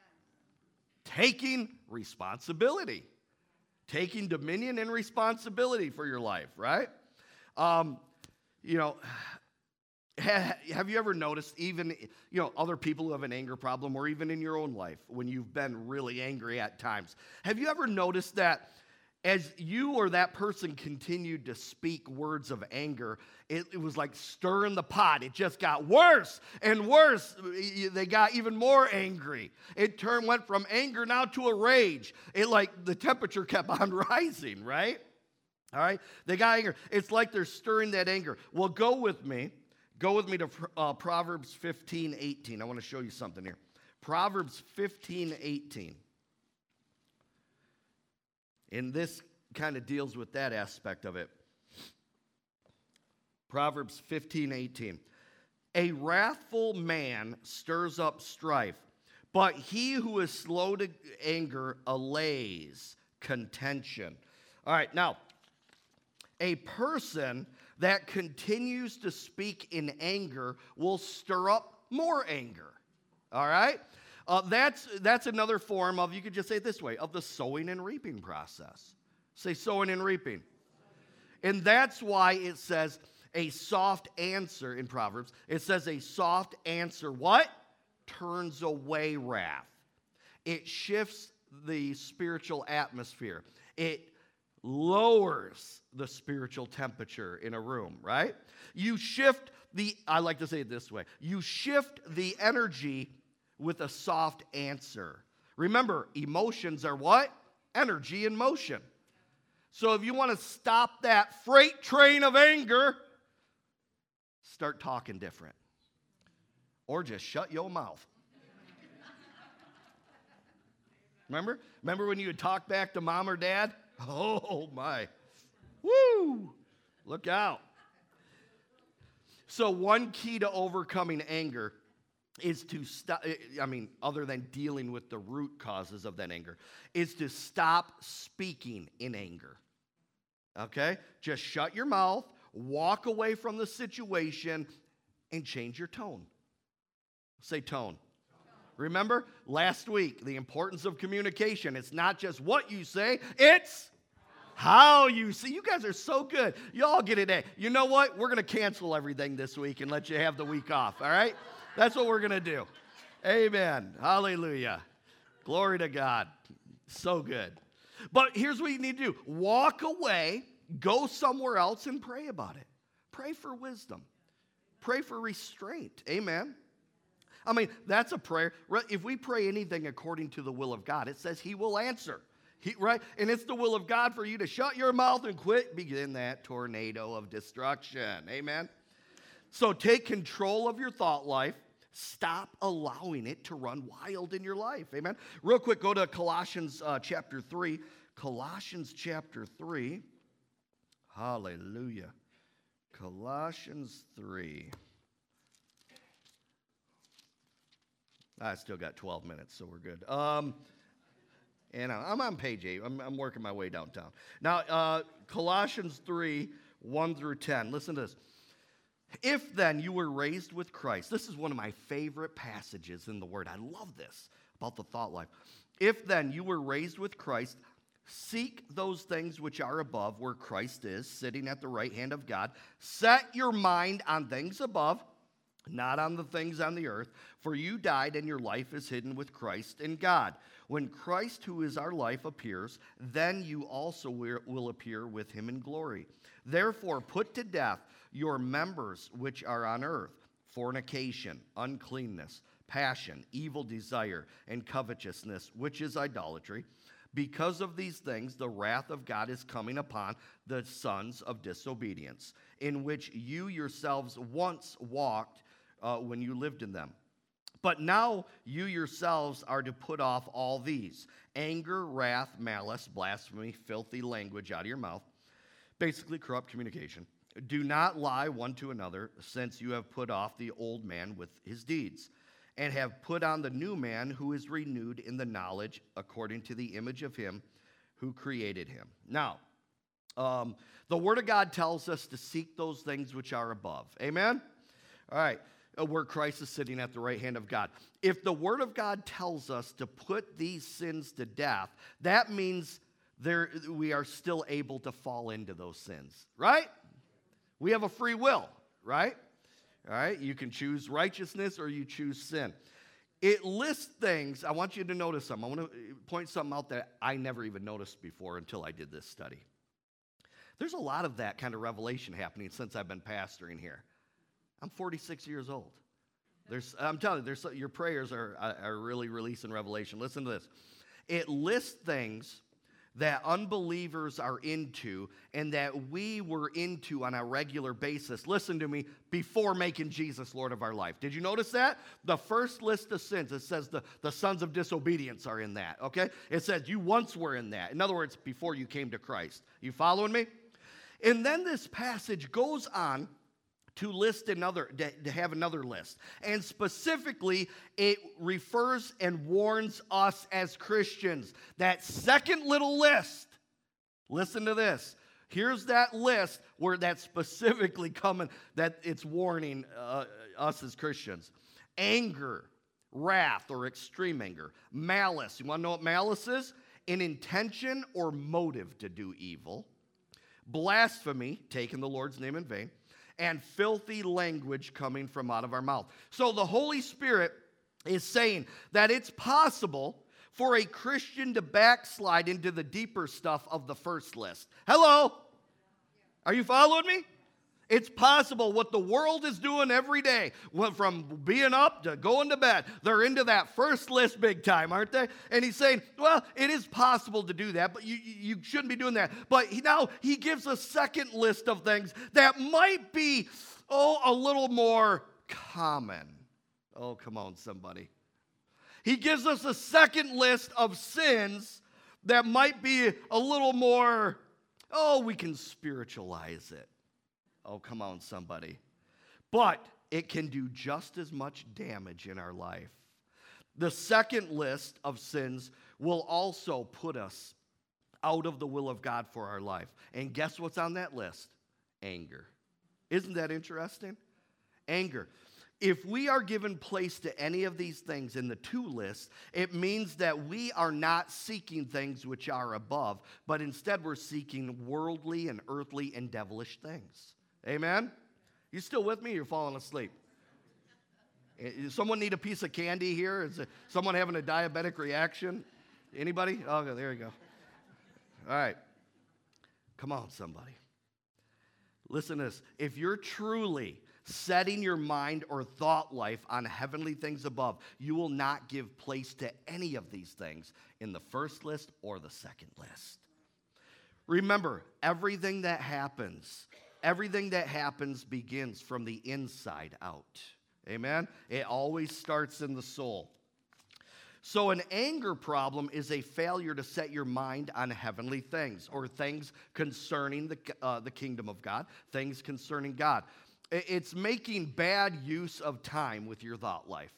Taking responsibility. Taking dominion and responsibility for your life, right? have you ever noticed, even other people who have an anger problem, or even in your own life when you've been really angry at times, have you ever noticed that as you or that person continued to speak words of anger, it was like stirring the pot. It just got worse and worse. They got even more angry. It went from anger now to a rage. The temperature kept on rising, right? All right? They got anger. It's like they're stirring that anger. Well, go with me to Proverbs 15:18. I want to show you something here. Proverbs 15:18. And this kind of deals with that aspect of it. Proverbs 15:18. A wrathful man stirs up strife, but he who is slow to anger allays contention. All right, now, a person that continues to speak in anger will stir up more anger. All right? That's another form of, you could just say it this way, of the sowing and reaping process. Say sowing and reaping. And that's why it says a soft answer in Proverbs. It says a soft answer, what? Turns away wrath. It shifts the spiritual atmosphere. It lowers the spiritual temperature in a room, right? I like to say it this way, you shift the energy with a soft answer. Remember, emotions are what? Energy in motion. So if you want to stop that freight train of anger, start talking different. Or just shut your mouth. Remember when you would talk back to mom or dad? Oh my. Woo! Look out. So one key to overcoming anger is to stop, other than dealing with the root causes of that anger, is to stop speaking in anger. Okay? Just shut your mouth, walk away from the situation, and change your tone. Say tone. Remember, last week, the importance of communication. It's not just what you say, it's how you say. You guys are so good. You all get it. You know what? We're going to cancel everything this week and let you have the week off, all right? That's what we're going to do. Amen. Hallelujah. Glory to God. So good. But here's what you need to do. Walk away, go somewhere else, and pray about it. Pray for wisdom. Pray for restraint. Amen. That's a prayer. If we pray anything according to the will of God, it says he will answer. Right? And it's the will of God for you to shut your mouth and begin that tornado of destruction. Amen. So take control of your thought life. Stop allowing it to run wild in your life. Amen. Real quick, go to Colossians chapter 3. Colossians chapter 3. Hallelujah. Colossians 3. I still got 12 minutes, so we're good. And I'm on page 8. I'm working my way downtown. Now, Colossians 3, 1 through 10. Listen to this. If then you were raised with Christ. This is one of my favorite passages in the Word. I love this about the thought life. If then you were raised with Christ, seek those things which are above, where Christ is, sitting at the right hand of God. Set your mind on things above, not on the things on the earth, for you died and your life is hidden with Christ in God. When Christ, who is our life, appears, then you also will appear with him in glory. Therefore, put to death your members which are on earth: fornication, uncleanness, passion, evil desire, and covetousness, which is idolatry. Because of these things, the wrath of God is coming upon the sons of disobedience, in which you yourselves once walked when you lived in them. But now you yourselves are to put off all these: anger, wrath, malice, blasphemy, filthy language out of your mouth. Basically, corrupt communication. Do not lie one to another, since you have put off the old man with his deeds, and have put on the new man, who is renewed in the knowledge according to the image of him who created him. Now, the Word of God tells us to seek those things which are above. Amen? All right. Where Christ is sitting at the right hand of God. If the Word of God tells us to put these sins to death, that means we are still able to fall into those sins, right? We have a free will, right? All right? You can choose righteousness or you choose sin. It lists things. I want you to notice something. I want to point something out that I never even noticed before until I did this study. There's a lot of that kind of revelation happening since I've been pastoring here. I'm 46 years old. I'm telling you, your prayers are really releasing revelation. Listen to this. It lists things that unbelievers are into and that we were into on a regular basis, listen to me, before making Jesus Lord of our life. Did you notice that? The first list of sins, it says the sons of disobedience are in that, okay? It says you once were in that. In other words, before you came to Christ. You following me? And then this passage goes on to have another list. And specifically, it refers and warns us as Christians. That second little list, listen to this. Here's that list where that's specifically coming, that it's warning us as Christians. Anger, wrath or extreme anger, malice. You want to know what malice is? An intention or motive to do evil. Blasphemy, taking the Lord's name in vain. And filthy language coming from out of our mouth. So the Holy Spirit is saying that it's possible for a Christian to backslide into the deeper stuff of the first list. Hello? Are you following me? It's possible what the world is doing every day, from being up to going to bed. They're into that first list big time, aren't they? And he's saying, well, it is possible to do that, but you shouldn't be doing that. But now he gives a second list of things that might be, a little more common. Oh, come on, somebody. He gives us a second list of sins that might be a little more, we can spiritualize it. Oh, come on, somebody. But it can do just as much damage in our life. The second list of sins will also put us out of the will of God for our life. And guess what's on that list? Anger. Isn't that interesting? Anger. If we are given place to any of these things in the two lists, it means that we are not seeking things which are above, but instead we're seeking worldly and earthly and devilish things. Amen? You still with me? Or you're falling asleep? Does someone need a piece of candy here? Is someone having a diabetic reaction? Anybody? Okay, there you go. All right. Come on, somebody. Listen to this. If you're truly setting your mind or thought life on heavenly things above, you will not give place to any of these things in the first list or the second list. Remember, everything that happens begins from the inside out. Amen? It always starts in the soul. So an anger problem is a failure to set your mind on heavenly things or things concerning the kingdom of God, things concerning God. It's making bad use of time with your thought life.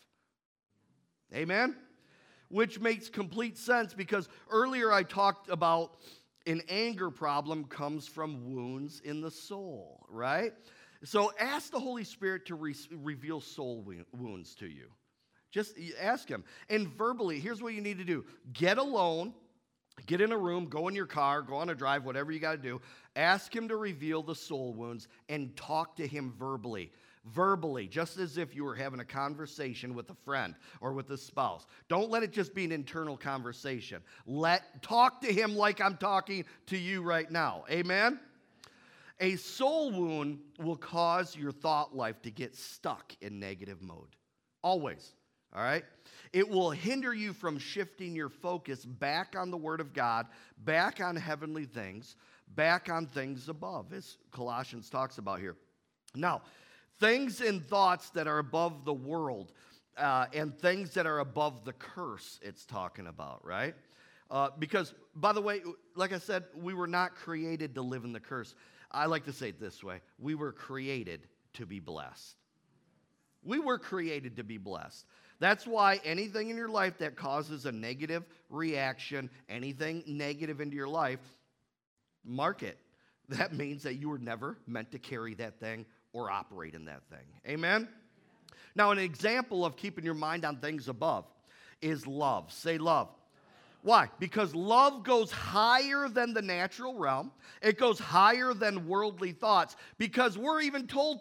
Amen? Which makes complete sense because earlier I talked about an anger problem comes from wounds in the soul, right? So ask the Holy Spirit to reveal soul wounds to you. Just ask him. And verbally, here's what you need to do. Get alone, get in a room, go in your car, go on a drive, whatever you got to do. Ask him to reveal the soul wounds and talk to him verbally. Verbally, just as if you were having a conversation with a friend or with a spouse. Don't let it just be an internal conversation. Talk to him like I'm talking to you right now. Amen? A soul wound will cause your thought life to get stuck in negative mode. Always. All right? It will hinder you from shifting your focus back on the Word of God, back on heavenly things, back on things above, as Colossians talks about here. Now, things and thoughts that are above the world and things that are above the curse it's talking about, right? Because, by the way, like I said, we were not created to live in the curse. I like to say it this way. We were created to be blessed. We were created to be blessed. That's why anything in your life that causes a negative reaction, anything negative into your life, mark it. That means that you were never meant to carry that thing or operate in that thing. Amen? Now, an example of keeping your mind on things above is love. Say love. Why? Because love goes higher than the natural realm. It goes higher than worldly thoughts because we're even told to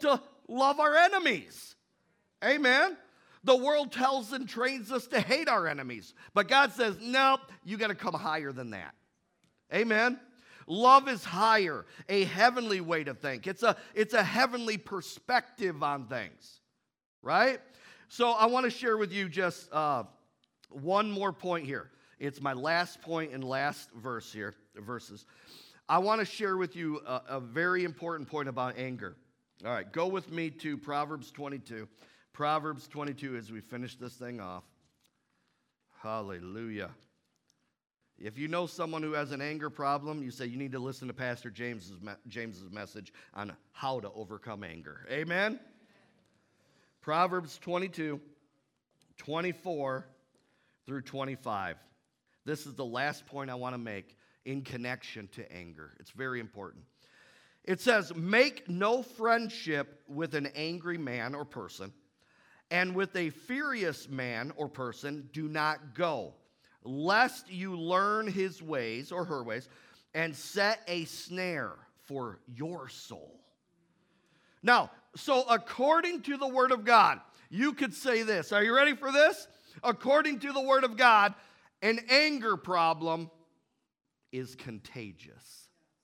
love our enemies. Amen. The world tells and trains us to hate our enemies. But God says, nope, you got to come higher than that. Amen. Love is higher, a heavenly way to think. It's a heavenly perspective on things, right? So I want to share with you just one more point here. It's my last point and last verses. I want to share with you a very important point about anger. All right, go with me to Proverbs 22. Proverbs 22 as we finish this thing off. Hallelujah. If you know someone who has an anger problem, you say you need to listen to Pastor James's message on how to overcome anger. Amen? Proverbs 22, 24 through 25. This is the last point I want to make in connection to anger. It's very important. It says, make no friendship with an angry man or person, and with a furious man or person do not go, lest you learn his ways or her ways and set a snare for your soul. Now, so according to the Word of God, you could say this. Are you ready for this? According to the Word of God, an anger problem is contagious.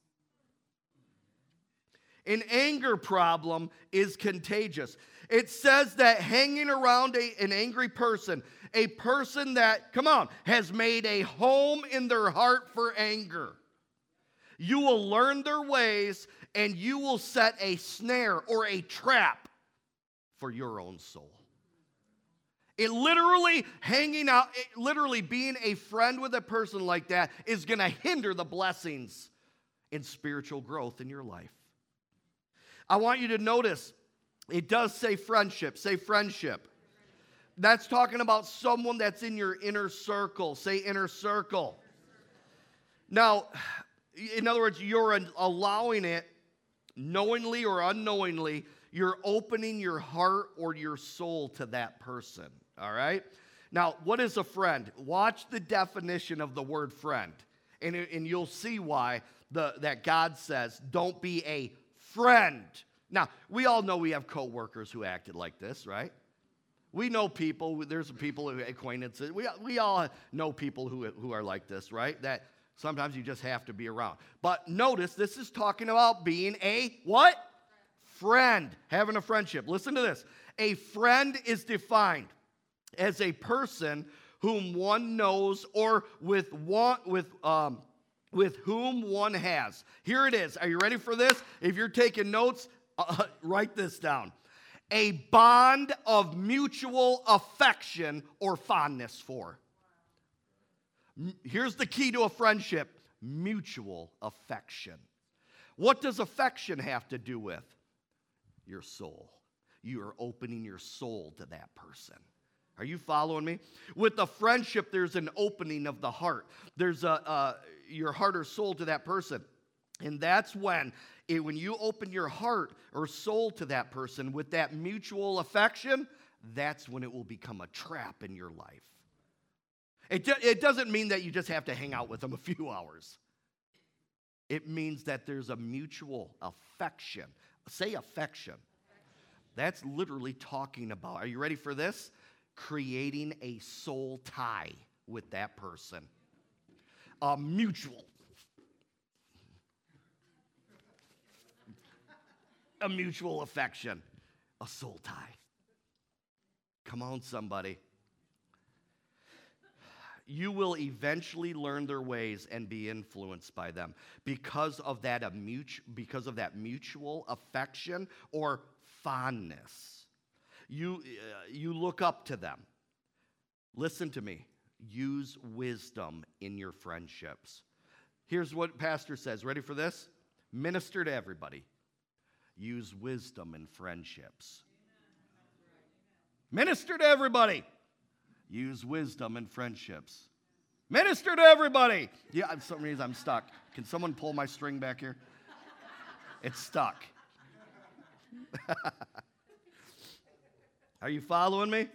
An anger problem is contagious. It says that hanging around an angry person, a person that, come on, has made a home in their heart for anger, you will learn their ways and you will set a snare or a trap for your own soul. It literally literally being a friend with a person like that is going to hinder the blessings in spiritual growth in your life. I want you to notice, it does say friendship. Say friendship. That's talking about someone that's in your inner circle. Say inner circle. Now, in other words, you're allowing it, knowingly or unknowingly, you're opening your heart or your soul to that person. All right? Now, what is a friend? Watch the definition of the word friend, and you'll see why that God says, don't be a friend. Now, we all know we have coworkers who acted like this, right? We know people, there's people who acquaintances, we all know people who are like this, right? That sometimes you just have to be around. But notice, this is talking about being a what? Friend. Having a friendship. Listen to this. A friend is defined as a person whom one knows or with whom one has. Here it is. Are you ready for this? If you're taking notes, write this down. A bond of mutual affection or fondness for. Here's the key to a friendship. Mutual affection. What does affection have to do with? Your soul. You are opening your soul to that person. Are you following me? With a friendship, there's an opening of the heart. There's your heart or soul to that person. And that's when you open your heart or soul to that person with that mutual affection, that's when it will become a trap in your life. It doesn't mean that you just have to hang out with them a few hours. It means that there's a mutual affection. Say affection. That's literally talking about, are you ready for this? Creating a soul tie with that person. A mutual affection. A soul tie. Come on, somebody. You will eventually learn their ways and be influenced by them because of that mutual affection or fondness. You look up to them. Listen to me. Use wisdom in your friendships. Here's what Pastor says. Ready for this? Minister to everybody. Use wisdom in friendships. Minister to everybody. Use wisdom in friendships. Minister to everybody. Yeah, for some reason I'm stuck. Can someone pull my string back here? It's stuck. Are you following me?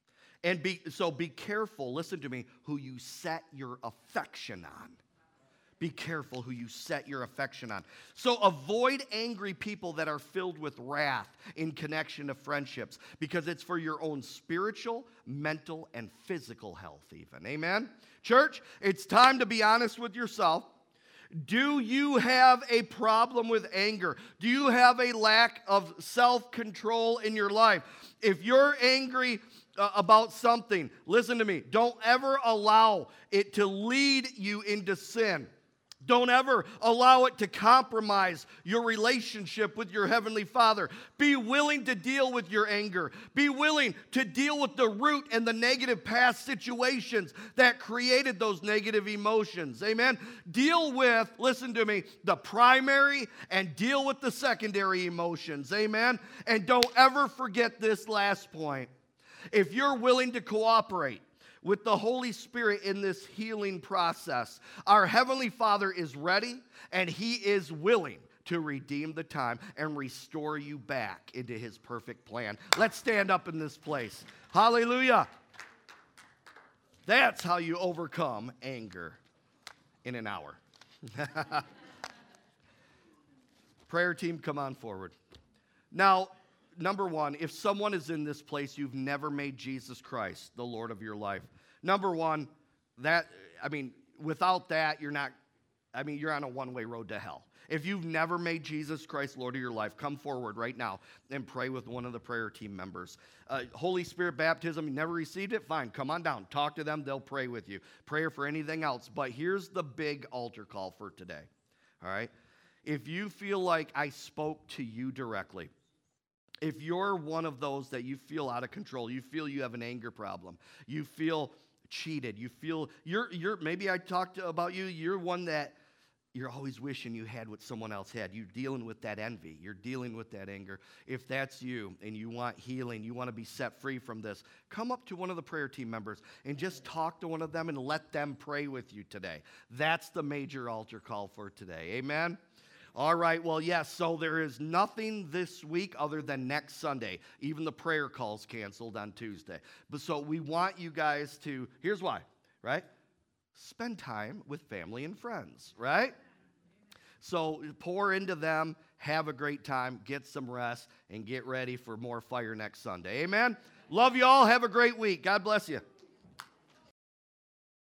And be careful, listen to me, who you set your affection on. Be careful who you set your affection on. So avoid angry people that are filled with wrath in connection to friendships, because it's for your own spiritual, mental, and physical health even. Amen? Church, it's time to be honest with yourself. Do you have a problem with anger? Do you have a lack of self-control in your life? If you're angry about something, listen to me. Don't ever allow it to lead you into sin. Don't ever allow it to compromise your relationship with your Heavenly Father. Be willing to deal with your anger. Be willing to deal with the root and the negative past situations that created those negative emotions. Amen? Deal with, listen to me, the primary and deal with the secondary emotions. Amen? And don't ever forget this last point. If you're willing to cooperate with the Holy Spirit in this healing process, our Heavenly Father is ready and He is willing to redeem the time and restore you back into His perfect plan. Let's stand up in this place. Hallelujah. That's how you overcome anger in an hour. Prayer team, come on forward. Now, number one, if someone is in this place, you've never made Jesus Christ the Lord of your life. Number one, without that, you're on a one-way road to hell. If you've never made Jesus Christ Lord of your life, come forward right now and pray with one of the prayer team members. Holy Spirit baptism, you never received it? Fine, come on down. Talk to them. They'll pray with you. Prayer for anything else. But here's the big altar call for today, all right? If you feel like I spoke to you directly, if you're one of those that you feel out of control, you feel you have an anger problem, you feel cheated, you feel maybe I talked about you, you're one that you're always wishing you had what someone else had. You're dealing with that envy. You're dealing with that anger. If that's you and you want healing, you want to be set free from this, come up to one of the prayer team members and just talk to one of them and let them pray with you today. That's the major altar call for today. Amen? All right, well, yes, so there is nothing this week other than next Sunday. Even the prayer call's canceled on Tuesday. But so we want you guys to, here's why, right? Spend time with family and friends, right? So pour into them, have a great time, get some rest, and get ready for more fire next Sunday. Amen? Love you all. Have a great week. God bless you.